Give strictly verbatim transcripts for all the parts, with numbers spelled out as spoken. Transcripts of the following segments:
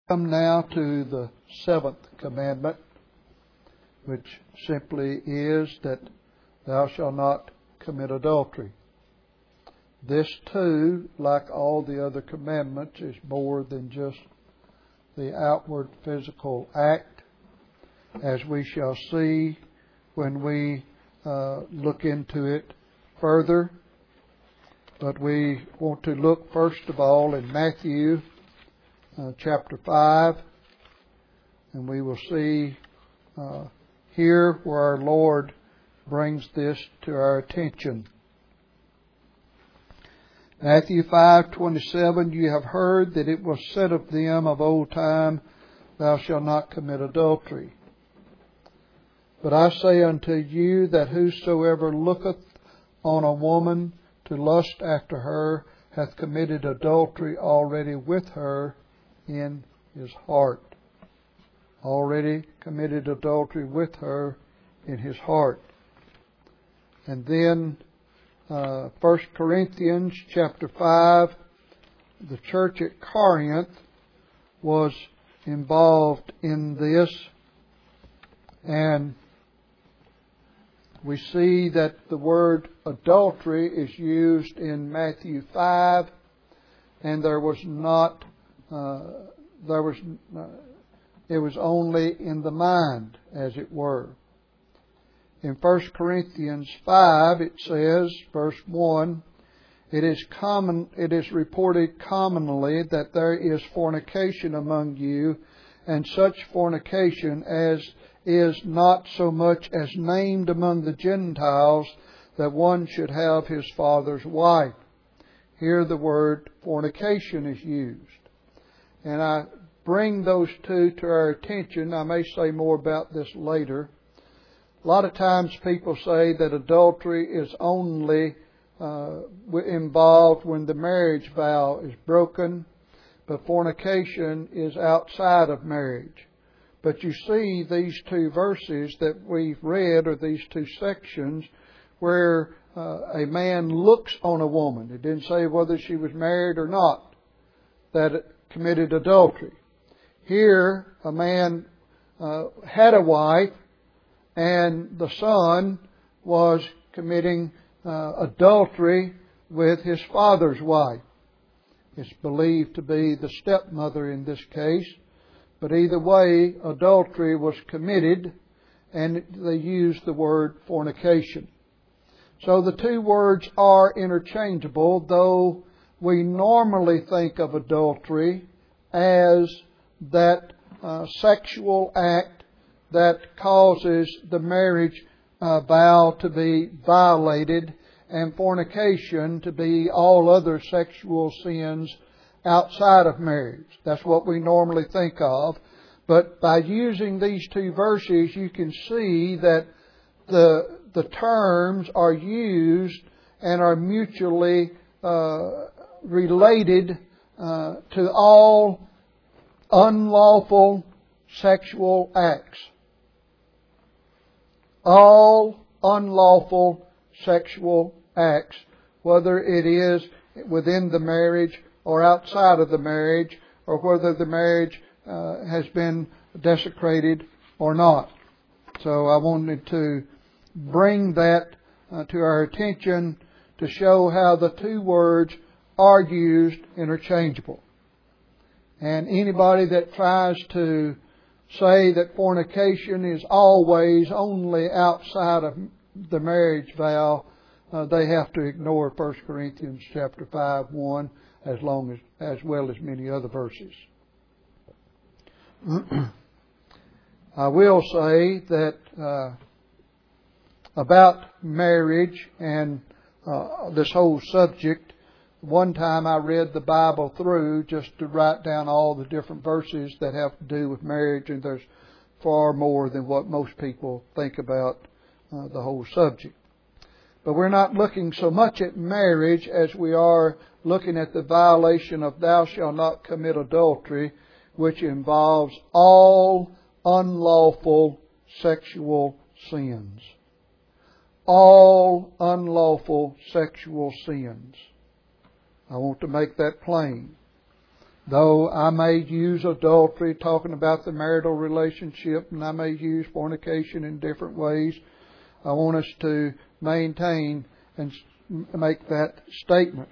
Come now to the seventh commandment, which simply is that thou shalt not commit adultery. This too, like all the other commandments, is more than just the outward physical act, as we shall see when we uh, look into it further. But we want to look first of all in Matthew uh, chapter five, and we will see uh, here where our Lord brings this to our attention. Matthew five twenty-seven, you have heard that it was said of them of old time, thou shalt not commit adultery. But I say unto you that whosoever looketh on a woman to lust after her hath committed adultery already with her in his heart. Already committed adultery with her in his heart. And then uh, First Corinthians chapter five, the church at Corinth was involved in this, and we see that the word adultery is used in Matthew five, and there was not, uh, there was, uh, it was only in the mind, as it were. In First Corinthians five, it says, verse one, it is common, it is reported commonly that there is fornication among you, and such fornication as is not so much as named among the Gentiles, that one should have his father's wife. Here the word fornication is used. And I bring those two to our attention. I may say more about this later. A lot of times people say that adultery is only uh, involved when the marriage vow is broken, but fornication is outside of marriage. But you see these two verses that we've read, or these two sections, where uh, a man looks on a woman. It didn't say whether she was married or not, that it committed adultery. Here, a man uh, had a wife, and the son was committing uh, adultery with his father's wife. It's believed to be the stepmother in this case. But either way, adultery was committed, and they used the word fornication. So the two words are interchangeable, though we normally think of adultery as that uh, sexual act that causes the marriage uh, vow to be violated, and fornication to be all other sexual sins outside of marriage. That's what we normally think of. But by using these two verses, you can see that the the terms are used and are mutually uh, related uh, to all unlawful sexual acts. All unlawful sexual acts, whether it is within the marriage or outside of the marriage, or whether the marriage uh, has been desecrated or not. So I wanted to bring that uh, to our attention to show how the two words are used interchangeable. And anybody that tries to say that fornication is always only outside of the marriage vow, uh, they have to ignore First Corinthians chapter five, one, as long as, as well as many other verses. I will say that uh, about marriage and uh, this whole subject, one time I read the Bible through just to write down all the different verses that have to do with marriage, and there's far more than what most people think about uh, the whole subject. But we're not looking so much at marriage as we are looking at the violation of thou shalt not commit adultery, which involves all unlawful sexual sins. All unlawful sexual sins. I want to make that plain. Though I may use adultery, talking about the marital relationship, and I may use fornication in different ways, I want us to maintain and make that statement.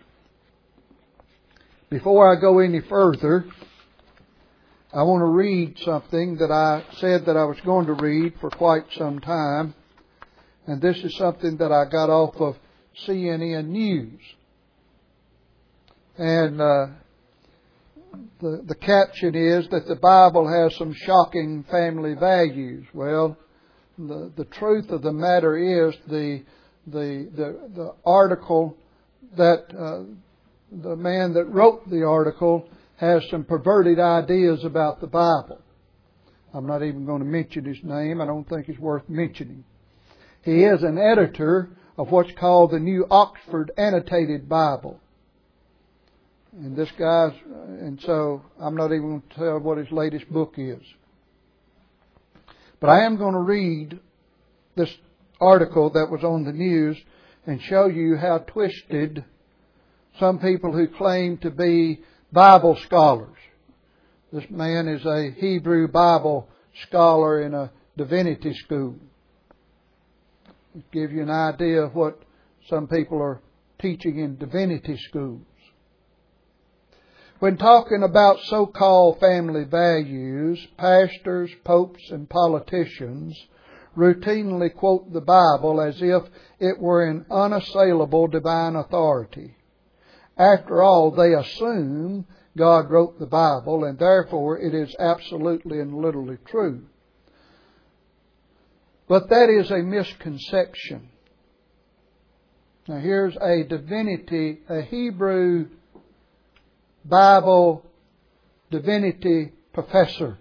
Before I go any further, I want to read something that I said that I was going to read for quite some time. And this is something that I got off of C N N News. And uh, the, the caption is that the Bible has some shocking family values. Well, the, the truth of the matter is the, the, the, the article that uh, the man that wrote the article has some perverted ideas about the Bible. I'm not even going to mention his name. I don't think it's worth mentioning. He is an editor of what's called the New Oxford Annotated Bible. And this guy's, and so I'm not even going to tell what his latest book is. But I am going to read this article that was on the news and show you how twisted some people who claim to be Bible scholars. This man is a Hebrew Bible scholar in a divinity school. To give you an idea of what some people are teaching in divinity schools. When talking about so-called family values, pastors, popes, and politicians routinely quote the Bible as if it were an unassailable divine authority. After all, they assume God wrote the Bible, and therefore it is absolutely and literally true. But that is a misconception. Now here's a divinity, a Hebrew Bible divinity professor.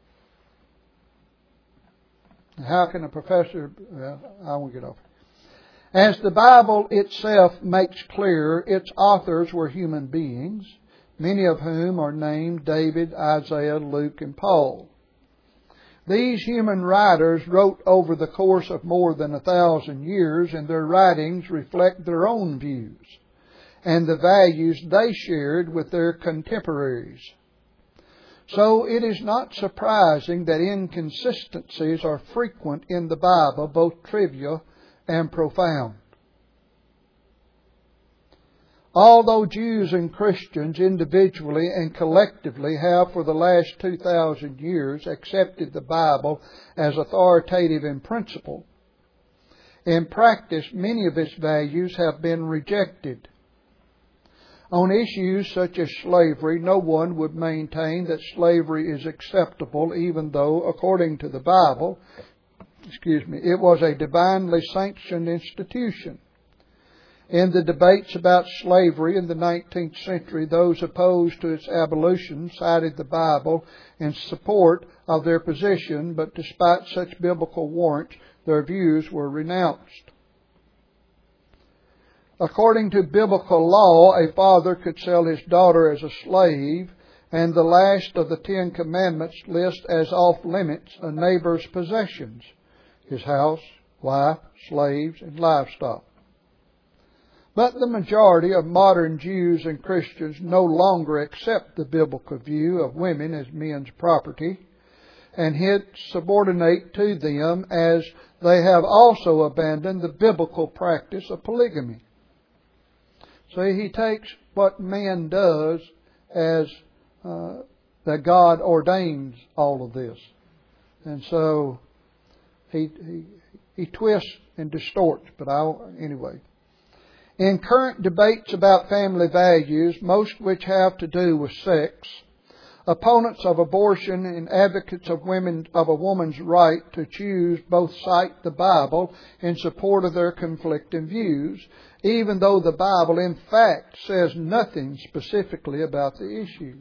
How can a professor... Well, I won't get off. As the Bible itself makes clear, its authors were human beings, many of whom are named David, Isaiah, Luke, and Paul. These human writers wrote over the course of more than a thousand years, and their writings reflect their own views and the values they shared with their contemporaries. So it is not surprising that inconsistencies are frequent in the Bible, both trivial and profound. Although Jews and Christians individually and collectively have for the last two thousand years accepted the Bible as authoritative in principle, in practice many of its values have been rejected. On issues such as slavery, no one would maintain that slavery is acceptable, even though, according to the Bible, excuse me, it was a divinely sanctioned institution. In the debates about slavery in the nineteenth century, those opposed to its abolition cited the Bible in support of their position, but despite such biblical warrants, their views were renounced. According to biblical law, a father could sell his daughter as a slave, and the last of the Ten Commandments lists as off limits a neighbor's possessions, his house, wife, slaves, and livestock. But the majority of modern Jews and Christians no longer accept the biblical view of women as men's property, and hence subordinate to them, as they have also abandoned the biblical practice of polygamy. See, he takes what man does as uh, that God ordains all of this. And so he, he, he twists and distorts, but I'll, anyway. In current debates about family values, most which have to do with sex, opponents of abortion and advocates of women of a woman's right to choose both cite the Bible in support of their conflicting views, even though the Bible in fact says nothing specifically about the issue.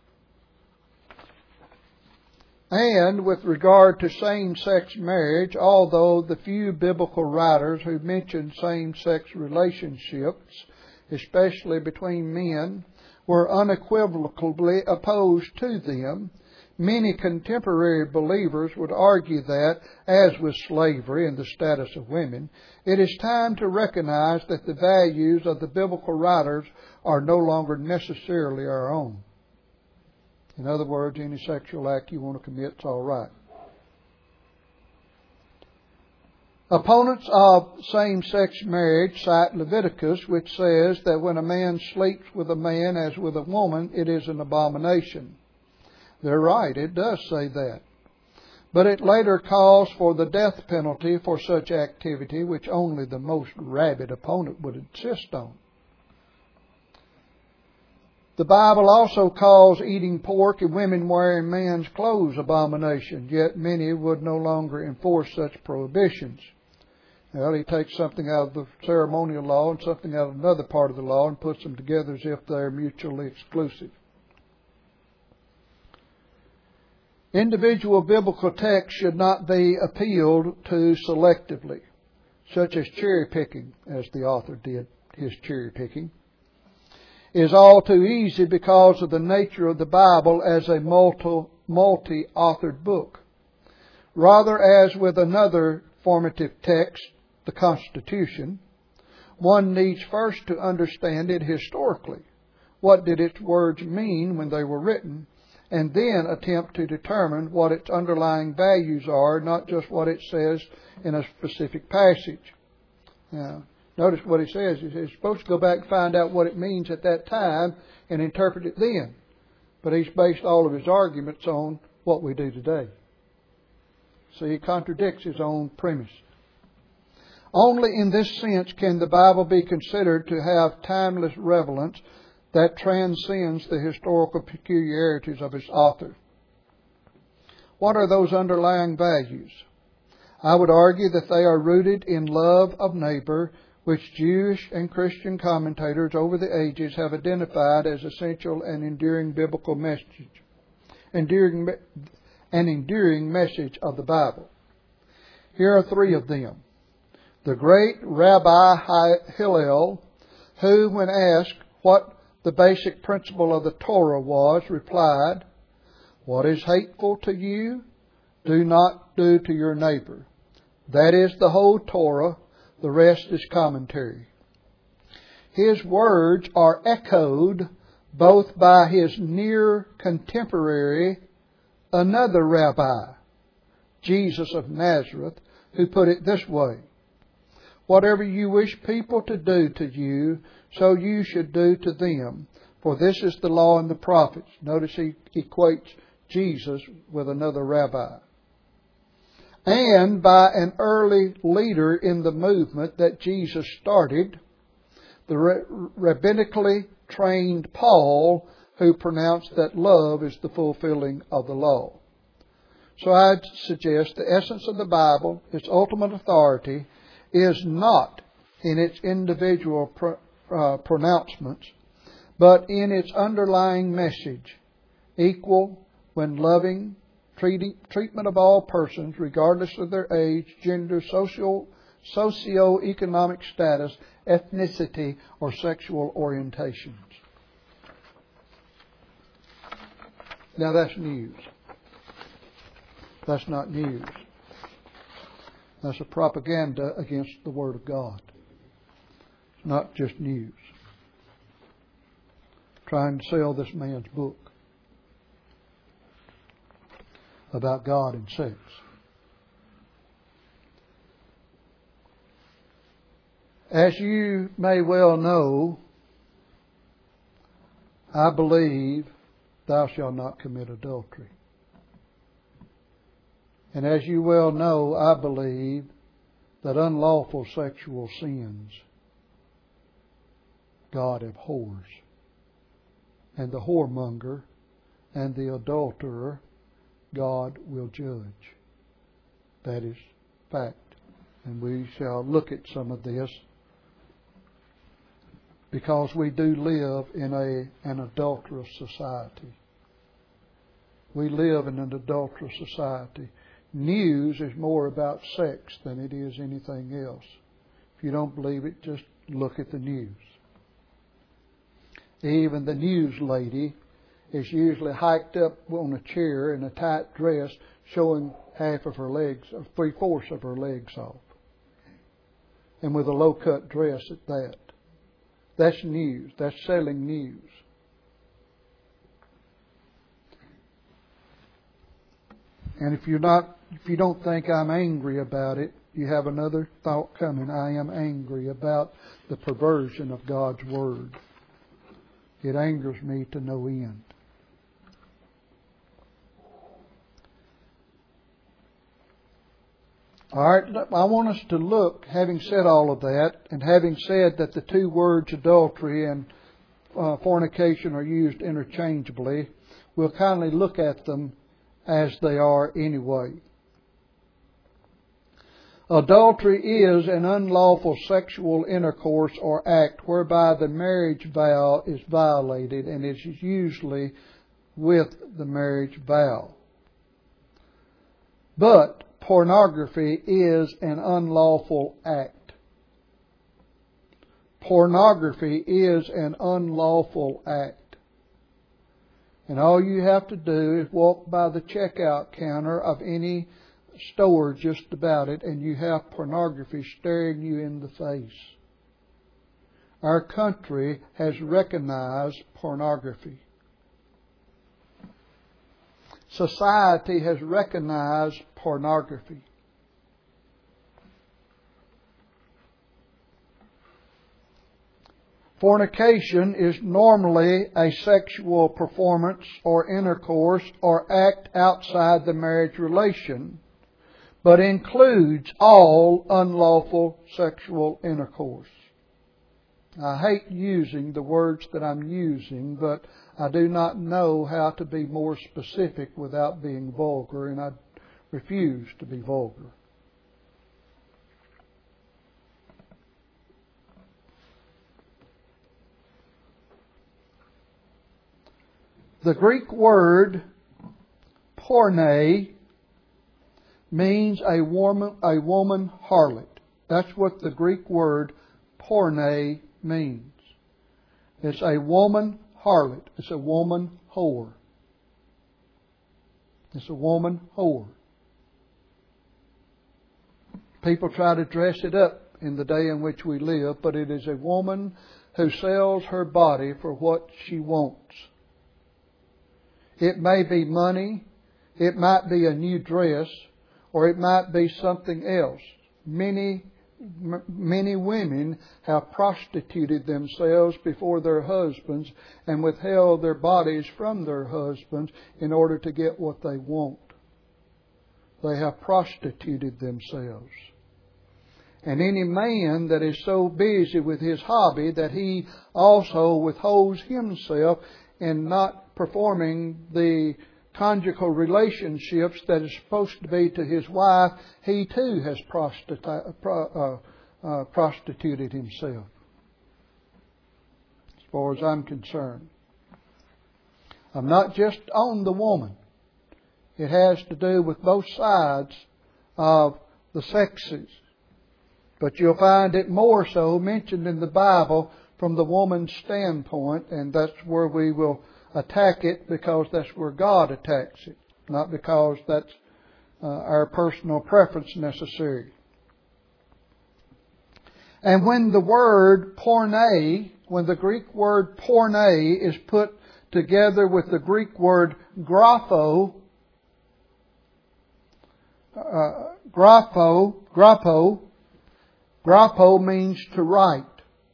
And with regard to same-sex marriage, although the few biblical writers who mention same-sex relationships, especially between men, were unequivocally opposed to them, many contemporary believers would argue that, as with slavery and the status of women, it is time to recognize that the values of the biblical writers are no longer necessarily our own. In other words, any sexual act you want to commit is all right. Opponents of same-sex marriage cite Leviticus, which says that when a man sleeps with a man as with a woman, it is an abomination. They're right, it does say that. But it later calls for the death penalty for such activity, which only the most rabid opponent would insist on. The Bible also calls eating pork and women wearing man's clothes abomination, yet many would no longer enforce such prohibitions. Well, he takes something out of the ceremonial law and something out of another part of the law and puts them together as if they're mutually exclusive. Individual biblical texts should not be appealed to selectively, such as cherry picking, as the author did his cherry picking, is all too easy because of the nature of the Bible as a multi, multi-authored book. Rather, as with another formative text, the Constitution, one needs first to understand it historically. What did its words mean when they were written? And then attempt to determine what its underlying values are, not just what it says in a specific passage. Now, notice what he says. He's supposed to go back and find out what it means at that time and interpret it then. But he's based all of his arguments on what we do today. So he contradicts his own premise. Only in this sense can the Bible be considered to have timeless relevance that transcends the historical peculiarities of its author. What are those underlying values? I would argue that they are rooted in love of neighbor, which Jewish and Christian commentators over the ages have identified as essential and enduring biblical message, enduring, an enduring message of the Bible. Here are three of them. The great Rabbi Hillel, who, when asked what the basic principle of the Torah was, replied, "What is hateful to you, do not do to your neighbor." That is the whole Torah. The rest is commentary. His words are echoed both by his near contemporary, another rabbi, Jesus of Nazareth, who put it this way: "Whatever you wish people to do to you, so you should do to them. For this is the law and the prophets." Notice he equates Jesus with another rabbi. And by an early leader in the movement that Jesus started, the rabbinically trained Paul, who pronounced that love is the fulfilling of the law. So I'd suggest the essence of the Bible, its ultimate authority, is not in its individual pro, uh, pronouncements, but in its underlying message: equal when loving, treating, treatment of all persons, regardless of their age, gender, social, socio-economic status, ethnicity, or sexual orientations. Now that's news. That's not news. That's a propaganda against the Word of God. It's not just news. Trying to sell this man's book about God and sex. As you may well know, I believe thou shalt not commit adultery. And as you well know, I believe that unlawful sexual sins God abhors. And the whoremonger and the adulterer God will judge. That is fact. And we shall look at some of this because we do live in a an adulterous society. We live in an adulterous society. News is more about sex than it is anything else. If you don't believe it, just look at the news. Even the news lady is usually hiked up on a chair in a tight dress, showing half of her legs, or three-fourths of her legs off. And with a low-cut dress at that. That's news. That's selling news. And if you're not, if you don't think I'm angry about it, you have another thought coming. I am angry about the perversion of God's Word. It angers me to no end. All right, I want us to look, having said all of that, and having said that the two words adultery and uh, fornication are used interchangeably, we'll kindly look at them as they are anyway. Adultery is an unlawful sexual intercourse or act whereby the marriage vow is violated, and it is usually with the marriage vow. But pornography is an unlawful act. Pornography is an unlawful act. And all you have to do is walk by the checkout counter of any store just about it, and you have pornography staring you in the face. Our country has recognized pornography. Society has recognized pornography. Fornication is normally a sexual performance or intercourse or act outside the marriage relation, but includes all unlawful sexual intercourse. I hate using the words that I'm using, but I do not know how to be more specific without being vulgar, and I refuse to be vulgar. The Greek word porne means a woman, a woman harlot. That's what the Greek word porne means. It's a woman harlot. It's a woman whore. It's a woman whore. People try to dress it up in the day in which we live, but it is a woman who sells her body for what she wants. It may be money, it might be a new dress, or it might be something else. Many, m- many women have prostituted themselves before their husbands and withheld their bodies from their husbands in order to get what they want. They have prostituted themselves. And any man that is so busy with his hobby that he also withholds himself in not performing the conjugal relationships that is supposed to be to his wife, he too has prostitu- pro- uh, uh, prostituted himself, as far as I'm concerned. I'm not just on the woman. It has to do with both sides of the sexes. But you'll find it more so mentioned in the Bible from the woman's standpoint, and that's where we will attack it, because that's where God attacks it, not because that's uh, our personal preference necessary. And when the word porne, when the Greek word porne is put together with the Greek word grapho, uh, grapho, grapho, grapho means to write.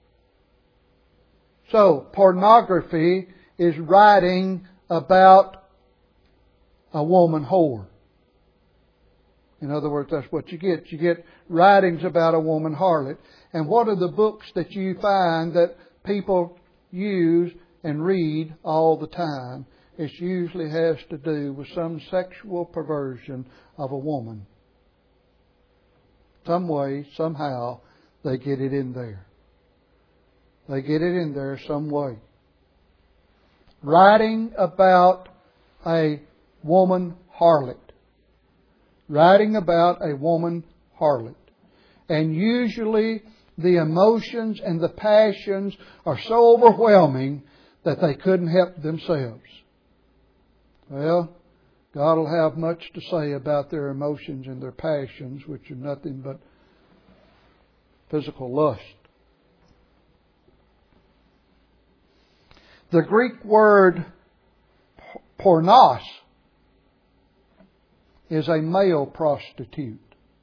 So, pornography is writing about a woman whore. In other words, that's what you get. You get writings about a woman harlot. And what are the books that you find that people use and read all the time? It usually has to do with some sexual perversion of a woman. Some way, somehow, they get it in there. They get it in there some way. Writing about a woman harlot. Writing about a woman harlot. And usually the emotions and the passions are so overwhelming that they couldn't help themselves. Well, God will have much to say about their emotions and their passions, which are nothing but physical lust. The Greek word pornos is a male prostitute.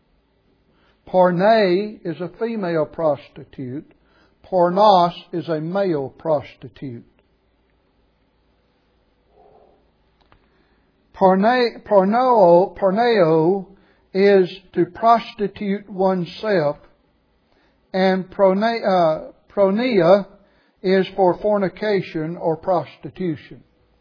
Porne is a female prostitute. Pornos is a male prostitute. Porne, porno, porneo is to prostitute oneself, and prone, uh, pronia is for fornication or prostitution.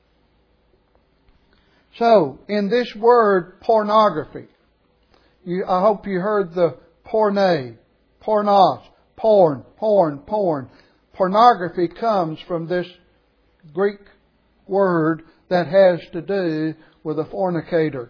So, in this word pornography, you, I hope you heard the porne, pornos, porn, porn, porn. Pornography comes from this Greek word that has to do with a fornicator.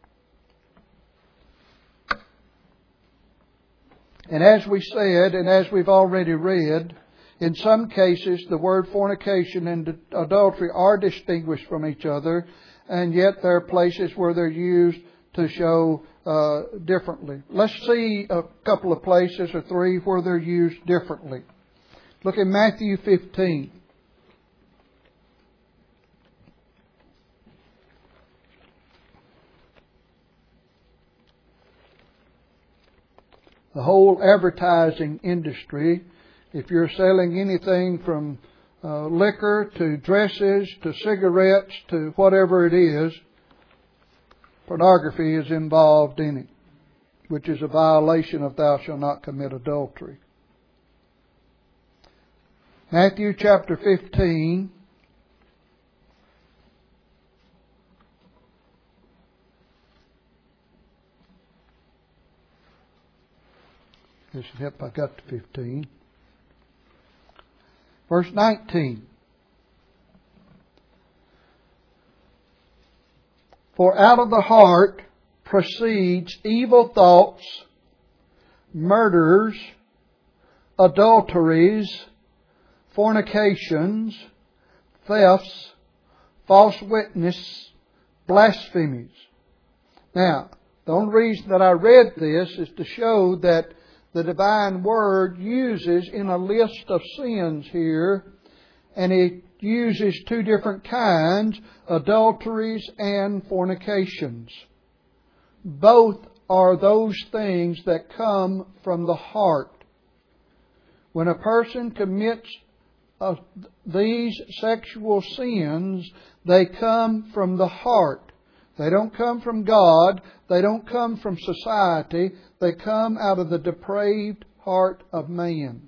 And as we said, and as we've already read, in some cases the word fornication and adultery are distinguished from each other, and yet there are places where they're used to show uh, differently. Let's see a couple of places, or three, where they're used differently. Look at Matthew fifteen. The whole advertising industry, if you're selling anything from uh, liquor to dresses to cigarettes to whatever it is, pornography is involved in it, which is a violation of thou shalt not commit adultery. Matthew chapter fifteen. This should help. I got to fifteen. Verse nineteen. For out of the heart proceeds evil thoughts, murders, adulteries, fornications, thefts, false witness, blasphemies. Now, the only reason that I read this is to show that the divine word uses in a list of sins here, and it uses two different kinds, adulteries and fornications. Both are those things that come from the heart. When a person commits uh, these sexual sins, they come from the heart. They don't come from God. They don't come from society. They come out of the depraved heart of man.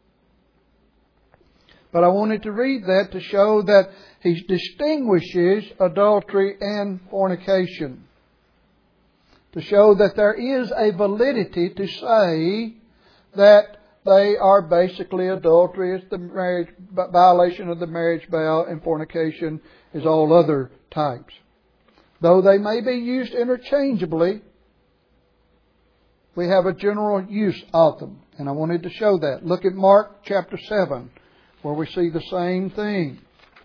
But I wanted to read that to show that he distinguishes adultery and fornication. To show that there is a validity to say that they are basically adultery. It's the marriage violation of the marriage vow, and fornication is all other types. Though they may be used interchangeably, we have a general use of them. And I wanted to show that. Look at Mark chapter seven, where we see the same thing.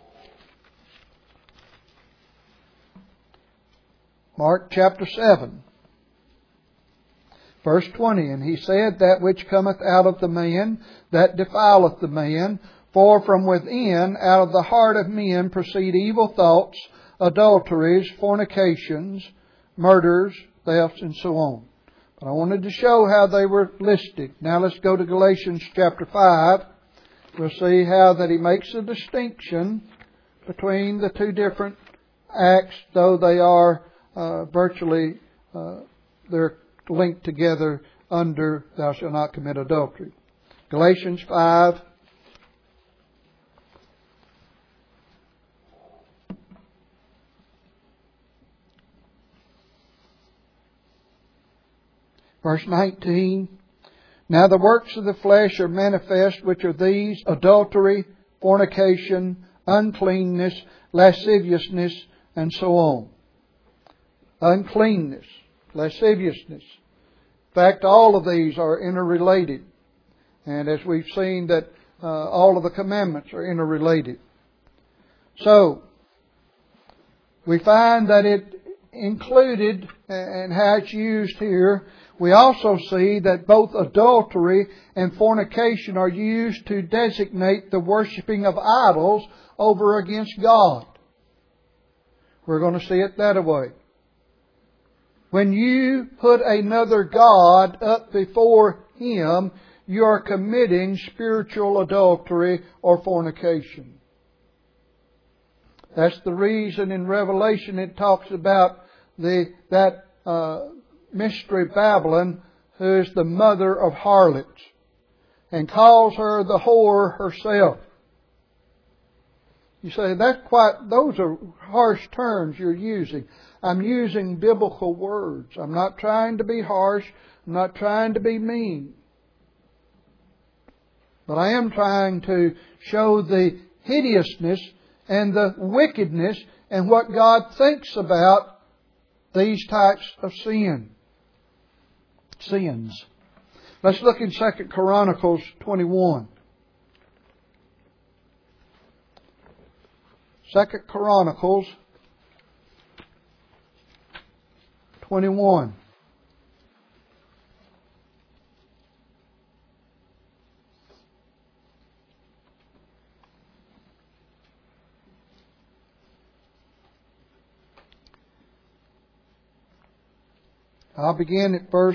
Mark chapter seven, verse twenty. And he said, that which cometh out of the man, that defileth the man. For from within, out of the heart of men, proceed evil thoughts, adulteries, fornications, murders, thefts, and so on. But I wanted to show how they were listed. Now let's go to Galatians chapter five. We'll see how that he makes a distinction between the two different acts, though they are uh, virtually uh, they're linked together under thou shalt not commit adultery. Galatians five. Verse nineteen, now the works of the flesh are manifest, which are these: adultery, fornication, uncleanness, lasciviousness, and so on. Uncleanness, lasciviousness. In fact, all of these are interrelated. And as we've seen that uh, all of the commandments are interrelated. So, we find that it included, and how it's used here, we also see that both adultery and fornication are used to designate the worshiping of idols over against God. We're going to see it that way. When you put another god up before Him, you are committing spiritual adultery or fornication. That's the reason in Revelation it talks about the that uh, mystery Babylon, who is the mother of harlots, and calls her the whore herself. You say, that's quite, those are harsh terms you're using. I'm using biblical words. I'm not trying to be harsh. I'm not trying to be mean. But I am trying to show the hideousness and the wickedness and what God thinks about these types of sin. Sins. Let's look in Second Chronicles twenty-one. Second Chronicles twenty-one. I'll begin at verse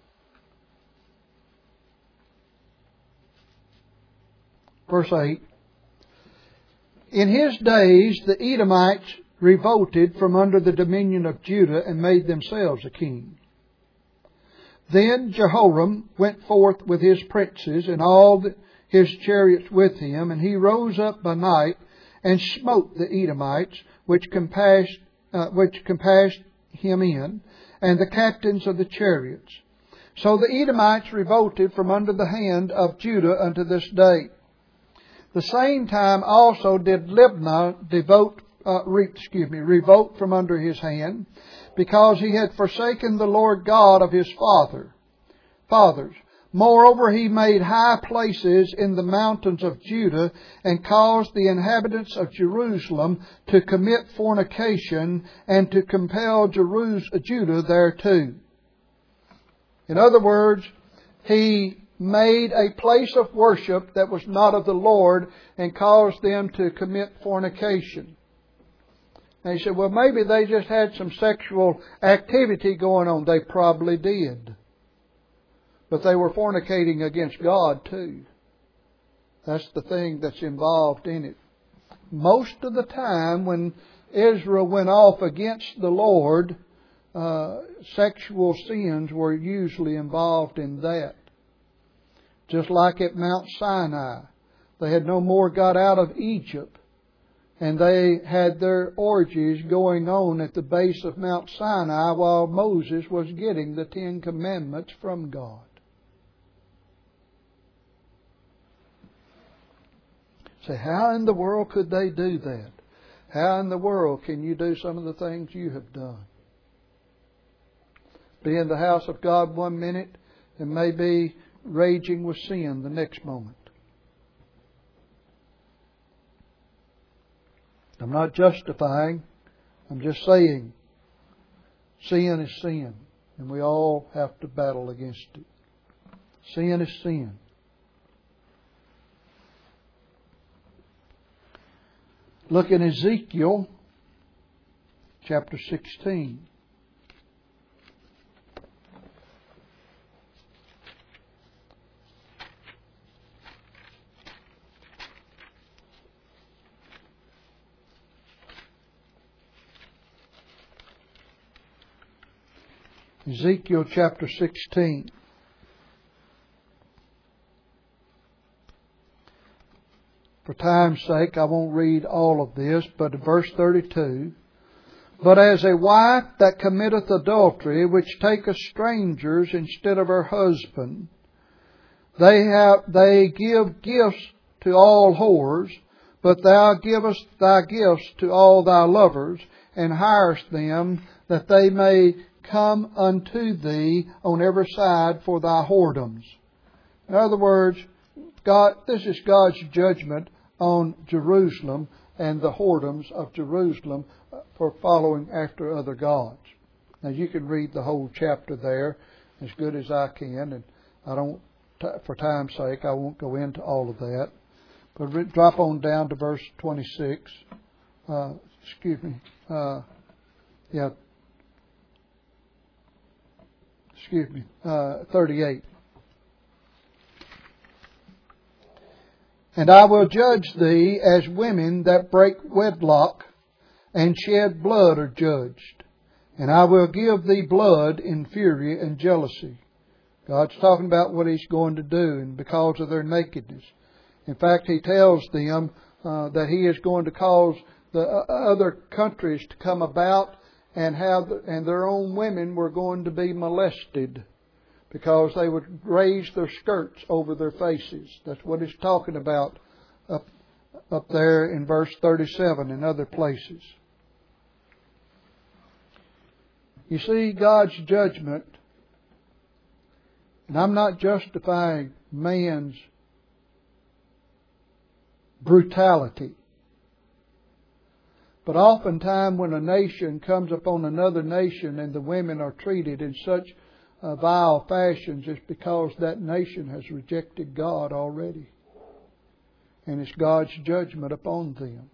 verse eight. In his days the Edomites revolted from under the dominion of Judah and made themselves a king. Then Jehoram went forth with his princes and all his chariots with him, and he rose up by night and smote the Edomites, which compassed, uh, which compassed him in, and the captains of the chariots. So the Edomites revolted from under the hand of Judah unto this day. The same time also did Libnah devote, uh, re, excuse me, revolt from under his hand, because he had forsaken the Lord God of his father, fathers. Moreover, he made high places in the mountains of Judah, and caused the inhabitants of Jerusalem to commit fornication, and to compel Jerusalem, Judah thereto. In other words, he made a place of worship that was not of the Lord, and caused them to commit fornication. And he said, well, maybe they just had some sexual activity going on. They probably did. But they were fornicating against God too. That's the thing that's involved in it. Most of the time when Israel went off against the Lord, uh, sexual sins were usually involved in that. Just like at Mount Sinai. They had no more got out of Egypt, and they had their orgies going on at the base of Mount Sinai while Moses was getting the Ten Commandments from God. Say, how in the world could they do that? How in the world can you do some of the things you have done? Be in the house of God one minute and maybe raging with sin the next moment. I'm not justifying. I'm just saying sin is sin, and we all have to battle against it. Sin is sin. Look in Ezekiel chapter sixteen. Ezekiel chapter sixteen. For time's sake, I won't read all of this, but in verse thirty-two, but as a wife that committeth adultery, which taketh strangers instead of her husband, they have they give gifts to all whores, but thou givest thy gifts to all thy lovers, and hirest them that they may come unto thee on every side for thy whoredoms. In other words, God, this is God's judgment on Jerusalem and the whoredoms of Jerusalem for following after other gods. Now you can read the whole chapter there as good as I can, and I don't, for time's sake, I won't go into all of that. But drop on down to verse twenty-six. Uh, excuse me. Uh, yeah. excuse me, uh, thirty-eight. And I will judge thee as women that break wedlock and shed blood are judged. And I will give thee blood in fury and jealousy. God's talking about what He's going to do, and because of their nakedness. In fact, He tells them uh, that He is going to cause the other countries to come about and have, and their own women were going to be molested because they would raise their skirts over their faces. That's what He's talking about up, up there in verse thirty-seven and other places. You see, God's judgment, and I'm not justifying man's brutality, but oftentimes when a nation comes upon another nation and the women are treated in such uh, vile fashions, it's because that nation has rejected God already. And it's God's judgment upon them.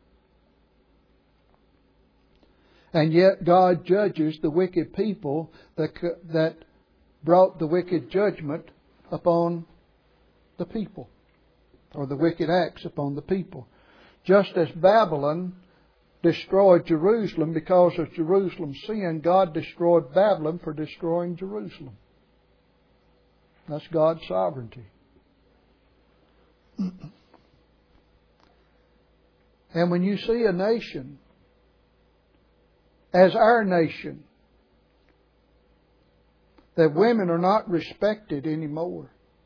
And yet God judges the wicked people that, that brought the wicked judgment upon the people, or the wicked acts upon the people. Just as Babylon destroyed Jerusalem because of Jerusalem's sin, God destroyed Babylon for destroying Jerusalem. That's God's sovereignty. And when you see a nation, as our nation, that women are not respected anymore.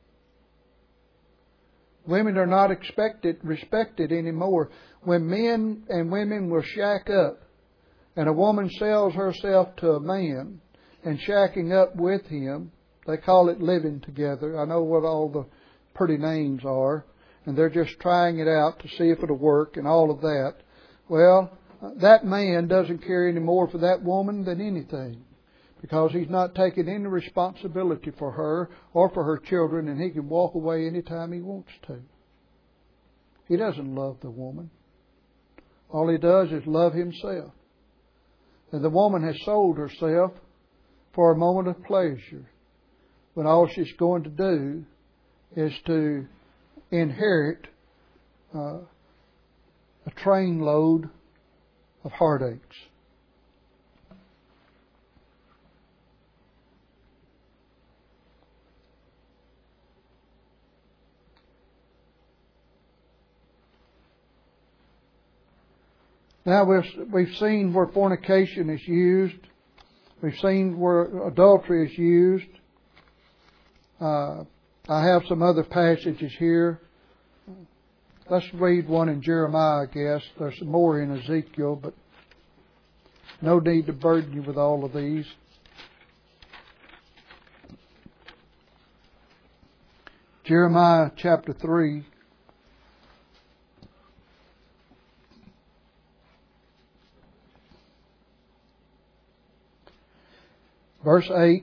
Women are not expected, respected anymore. When men and women will shack up, and a woman sells herself to a man and shacking up with him, they call it living together. I know what all the pretty names are, and they're just trying it out to see if it'll work and all of that. Well, that man doesn't care any more for that woman than anything, because he's not taking any responsibility for her or for her children, and he can walk away anytime he wants to. He doesn't love the woman. All he does is love himself. And the woman has sold herself for a moment of pleasure, when all she's going to do is to inherit uh, a trainload of heartaches. Now we've, we've seen where fornication is used. We've seen where adultery is used. Uh, I have some other passages here. Let's read one in Jeremiah, I guess. There's some more in Ezekiel, but no need to burden you with all of these. Jeremiah chapter three. Verse eight.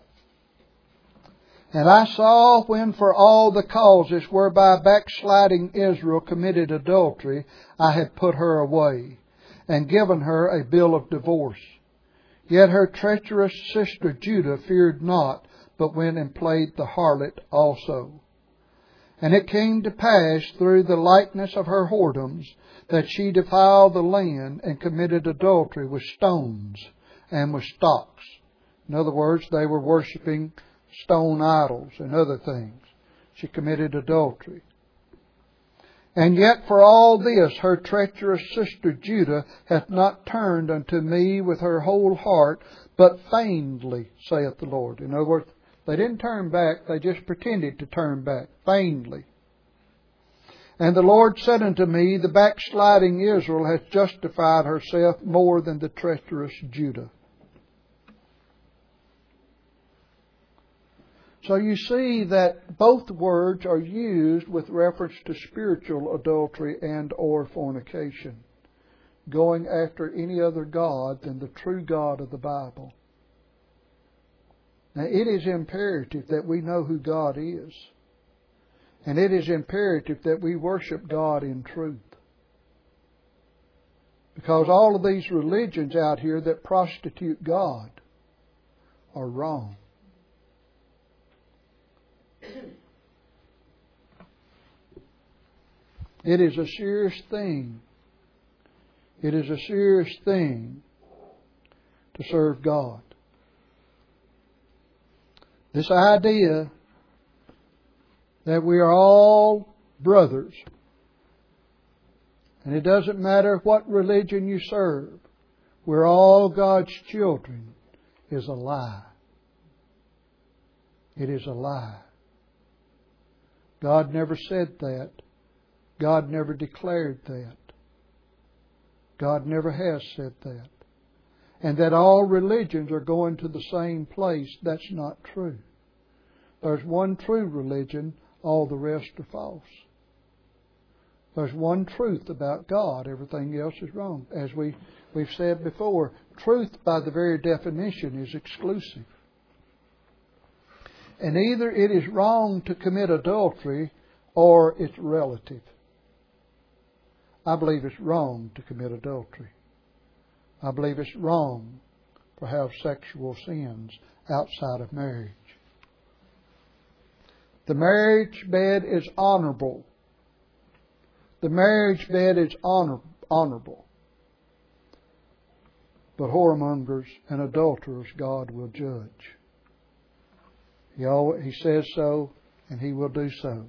And I saw when for all the causes whereby backsliding Israel committed adultery, I had put her away, and given her a bill of divorce. Yet her treacherous sister Judah feared not, but went and played the harlot also. And it came to pass through the likeness of her whoredoms, that she defiled the land, and committed adultery with stones and with stocks. In other words, they were worshiping stone idols and other things. She committed adultery. And yet for all this her treacherous sister Judah hath not turned unto me with her whole heart, but feignedly, saith the Lord. In other words, they didn't turn back, they just pretended to turn back, feignedly. And the Lord said unto me, the backsliding Israel hath justified herself more than the treacherous Judah. So you see that both words are used with reference to spiritual adultery and or fornication, going after any other god than the true God of the Bible. Now it is imperative that we know who God is, and it is imperative that we worship God in truth. Because all of these religions out here that prostitute God are wrong. It is a serious thing. It is a serious thing to serve God. This idea that we are all brothers, and it doesn't matter what religion you serve, we're all God's children, is a lie. It is a lie. God never said that. God never declared that. God never has said that. And that all religions are going to the same place, that's not true. There's one true religion, all the rest are false. There's one truth about God, everything else is wrong. As we, we've said before, truth by the very definition is exclusive. And either it is wrong to commit adultery or it's relative. I believe it's wrong to commit adultery. I believe it's wrong to have sexual sins outside of marriage. The marriage bed is honorable. The marriage bed is honor, honorable. But whoremongers and adulterers God will judge. He, always, he says so, and He will do so.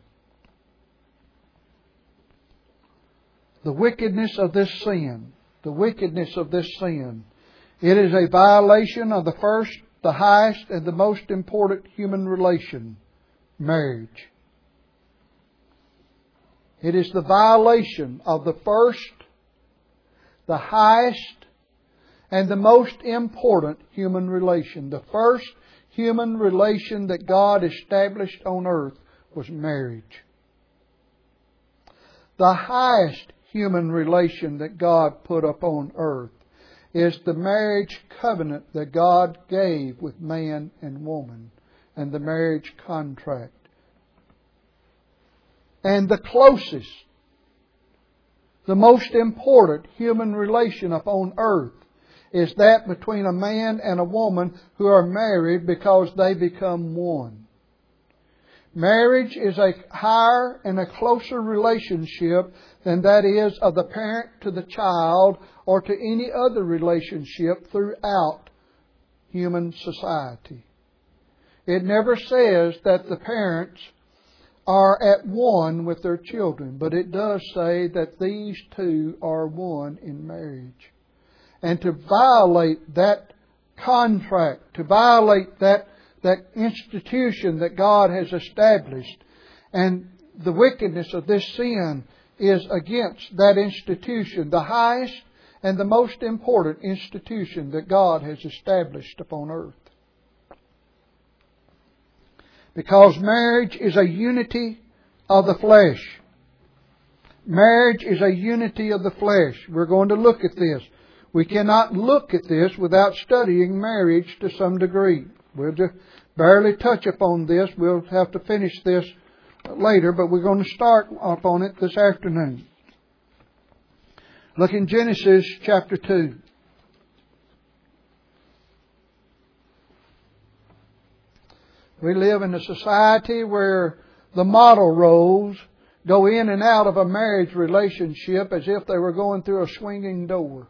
The wickedness of this sin, the wickedness of this sin, it is a violation of the first, the highest, and the most important human relation, marriage. It is the violation of the first, the highest, and the most important human relation. The first human relation that God established on earth was marriage. The highest human relation that God put up on earth is the marriage covenant that God gave with man and woman, and the marriage contract. And the closest, the most important human relation upon earth is that between a man and a woman who are married because they become one. Marriage is a higher and a closer relationship than that is of the parent to the child or to any other relationship throughout human society. It never says that the parents are at one with their children, but it does say that these two are one in marriage. And to violate that contract, to violate that, that institution that God has established, and the wickedness of this sin is against that institution, the highest and the most important institution that God has established upon earth. Because marriage is a unity of the flesh. Marriage is a unity of the flesh. We're going to look at this. We cannot look at this without studying marriage to some degree. We'll just barely touch upon this. We'll have to finish this later, but we're going to start upon it this afternoon. Look in Genesis chapter two. We live in a society where the model roles go in and out of a marriage relationship as if they were going through a swinging door.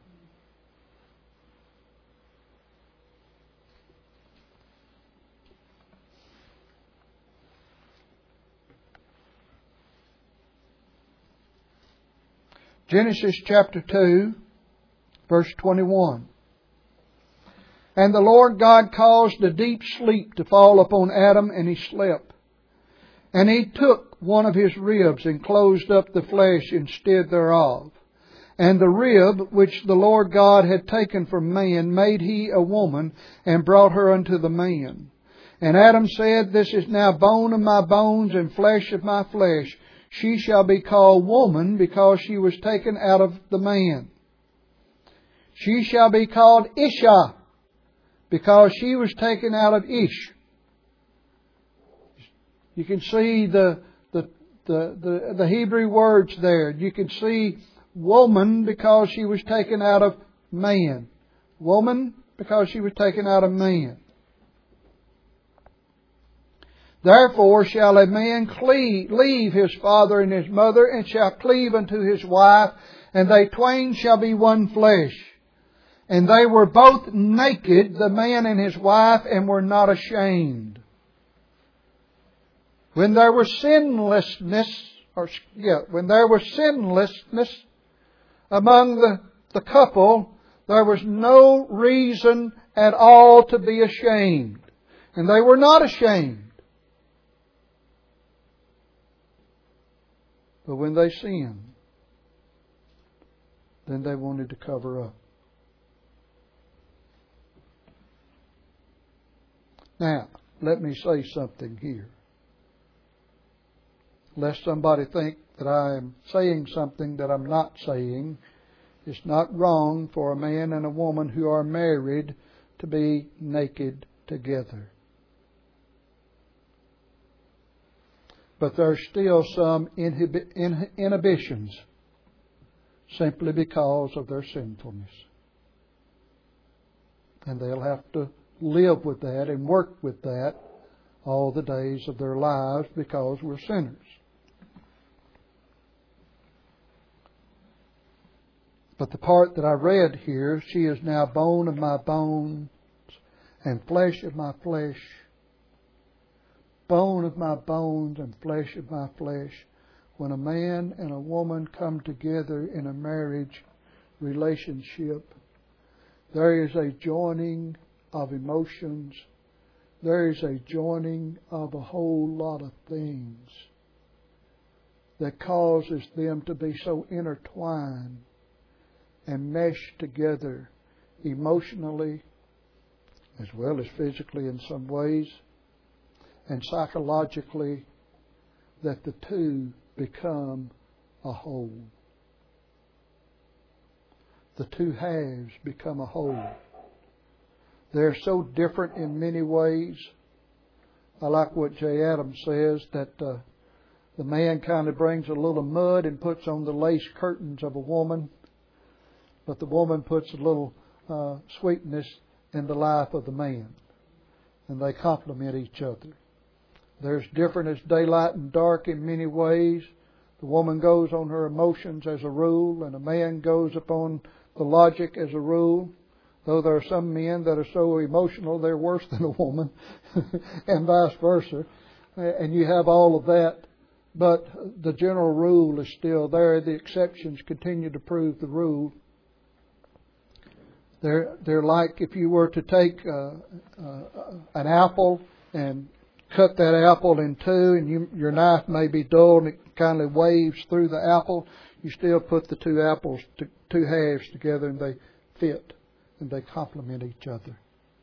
Genesis chapter two, verse twenty-one. And the Lord God caused a deep sleep to fall upon Adam, and he slept. And he took one of his ribs and closed up the flesh instead thereof. And the rib which the Lord God had taken from man made he a woman, and brought her unto the man. And Adam said, This is now bone of my bones and flesh of my flesh. She shall be called woman, because she was taken out of the man. She shall be called Isha, because she was taken out of Ish. You can see the, the, the, the, the Hebrew words there. You can see woman because she was taken out of man. Woman because she was taken out of man. Therefore shall a man cleave, leave his father and his mother, and shall cleave unto his wife, and they twain shall be one flesh. And they were both naked, the man and his wife, and were not ashamed. When there was sinlessness, or yeah, when there was sinlessness among the, the couple, there was no reason at all to be ashamed. And they were not ashamed. But when they sinned, then they wanted to cover up. Now, let me say something here. Lest somebody think that I am saying something that I'm not saying. It's not wrong for a man and a woman who are married to be naked together. But there's still some inhibi- in- inhibitions simply because of their sinfulness. And they'll have to live with that and work with that all the days of their lives because we're sinners. But the part that I read here, she is now bone of my bones and flesh of my flesh. Bone of my bones and flesh of my flesh. When a man and a woman come together in a marriage relationship, there is a joining of emotions. There is a joining of a whole lot of things that causes them to be so intertwined and meshed together emotionally as well as physically in some ways and psychologically that the two become a whole. The two halves become a whole. They're so different in many ways. I like what Jay Adams says, that uh, the man kind of brings a little mud and puts on the lace curtains of a woman, but the woman puts a little uh, sweetness in the life of the man. And they complement each other. There's different as daylight and dark in many ways. The woman goes on her emotions as a rule, and a man goes upon the logic as a rule. Though there are some men that are so emotional they're worse than a woman, and vice versa. And you have all of that. But the general rule is still there. The exceptions continue to prove the rule. They're, they're like if you were to take uh, uh, an apple and cut that apple in two, and you, your knife may be dull and it kind of waves through the apple. You still put the two apples, to, two halves together, and they fit and they complement each other.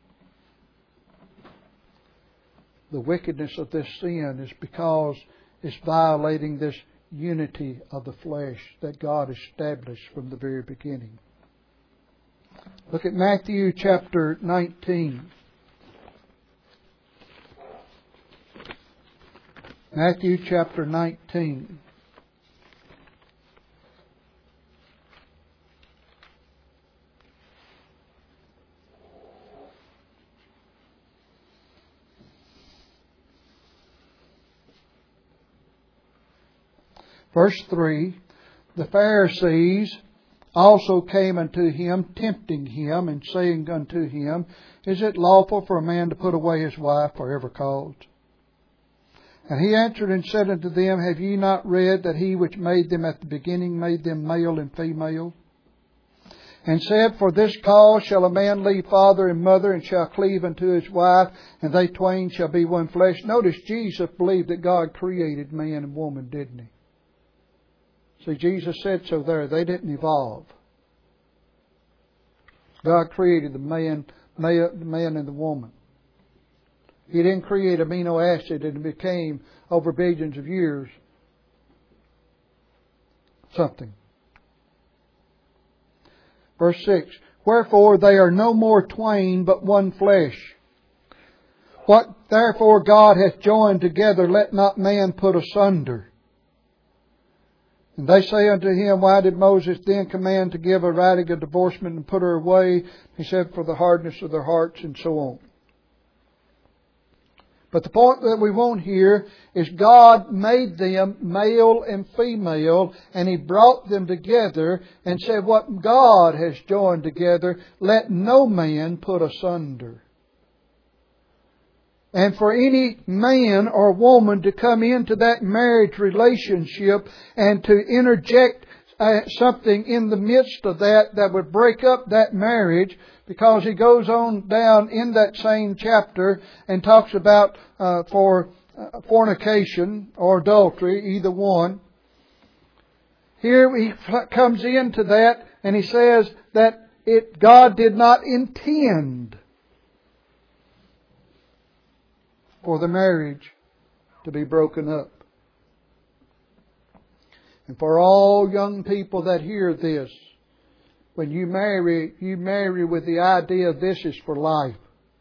The wickedness of this sin is because it's violating this unity of the flesh that God established from the very beginning. Look at Matthew chapter nineteen. Matthew chapter nineteen. Verse three, the Pharisees also came unto him, tempting him, and saying unto him, Is it lawful for a man to put away his wife for ever cause? And he answered and said unto them, Have ye not read that he which made them at the beginning made them male and female? And said, For this cause shall a man leave father and mother, and shall cleave unto his wife, and they twain shall be one flesh. Notice Jesus believed that God created man and woman, didn't he? See, Jesus said so there. They didn't evolve. God created the man, male, the man and the woman. He didn't create amino acid and it became over billions of years something. Verse six, Wherefore they are no more twain, but one flesh. What therefore God hath joined together, let not man put asunder. And they say unto him, Why did Moses then command to give a writing of divorcement and put her away? He said, For the hardness of their hearts, and so on. But the point that we want here is God made them male and female, and He brought them together and said, what God has joined together, let no man put asunder. And for any man or woman to come into that marriage relationship and to interject uh, something in the midst of that that would break up that marriage, because he goes on down in that same chapter and talks about uh, for uh, fornication or adultery, either one. Here he comes into that and he says that it God did not intend for the marriage to be broken up. And for all young people that hear this, when you marry, you marry with the idea this is for life.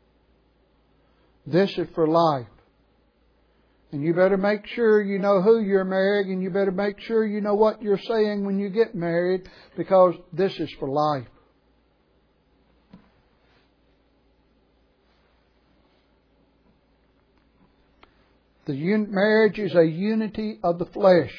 This is for life. And you better make sure you know who you're marrying, and you better make sure you know what you're saying when you get married, because this is for life. The un- marriage is a unity of the flesh.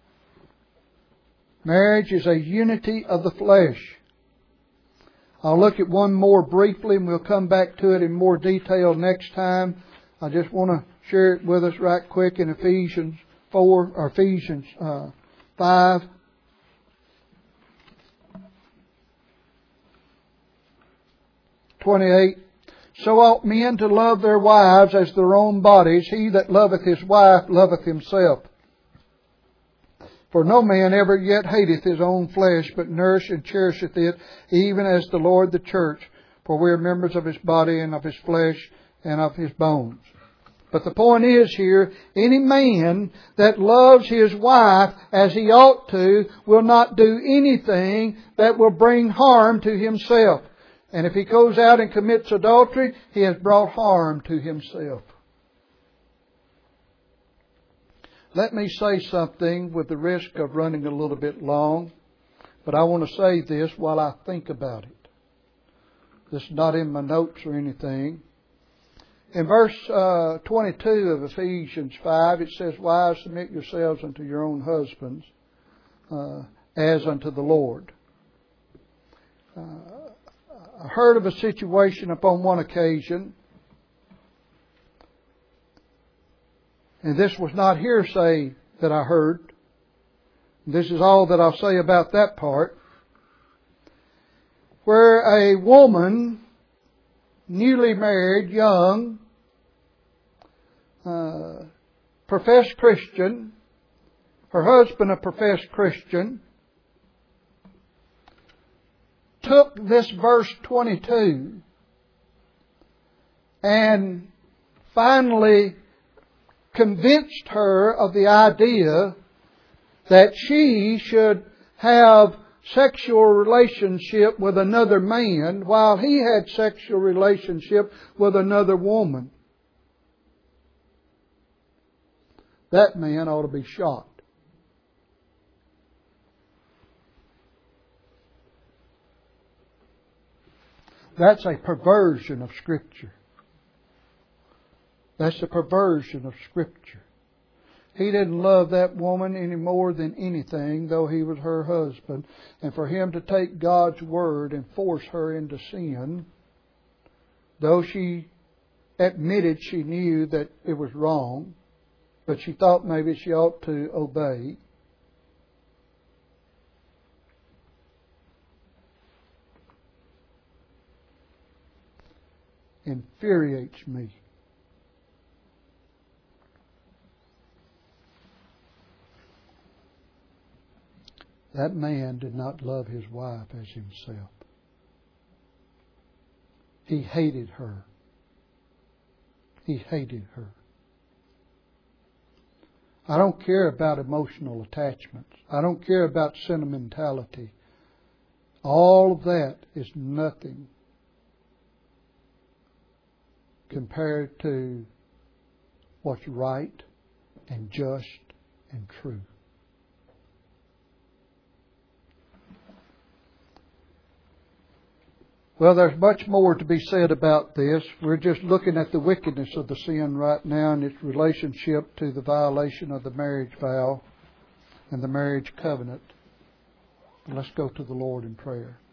Marriage is a unity of the flesh. I'll look at one more briefly and we'll come back to it in more detail next time. I just want to share it with us right quick in Ephesians four, or Ephesians uh, five. twenty-eight. So ought men to love their wives as their own bodies. He that loveth his wife loveth himself. For no man ever yet hateth his own flesh, but nourisheth and cherisheth it, even as the Lord the church. For we are members of His body, and of His flesh, and of His bones. But the point is here, any man that loves his wife as he ought to will not do anything that will bring harm to himself. And if he goes out and commits adultery, he has brought harm to himself. Let me say something with the risk of running a little bit long, but I want to say this while I think about it. This is not in my notes or anything. In verse uh, twenty-two of Ephesians five, it says, wives, submit yourselves unto your own husbands, uh, as unto the Lord. Uh, I heard of a situation upon one occasion, and this was not hearsay that I heard. This is all that I'll say about that part. Where a woman, newly married, young, uh, professed Christian, her husband a professed Christian, took this verse twenty-two and finally convinced her of the idea that she should have sexual relationship with another man while he had sexual relationship with another woman. That man ought to be shot. That's a perversion of Scripture. That's a perversion of Scripture. He didn't love that woman any more than anything, though he was her husband. And for him to take God's Word and force her into sin, though she admitted she knew that it was wrong, but she thought maybe she ought to obey, infuriates me. That man did not love his wife as himself. He hated her. He hated her. I don't care about emotional attachments. I don't care about sentimentality. All of that is nothing compared to what's right and just and true. Well, there's much more to be said about this. We're just looking at the wickedness of the sin right now and its relationship to the violation of the marriage vow and the marriage covenant. Let's go to the Lord in prayer.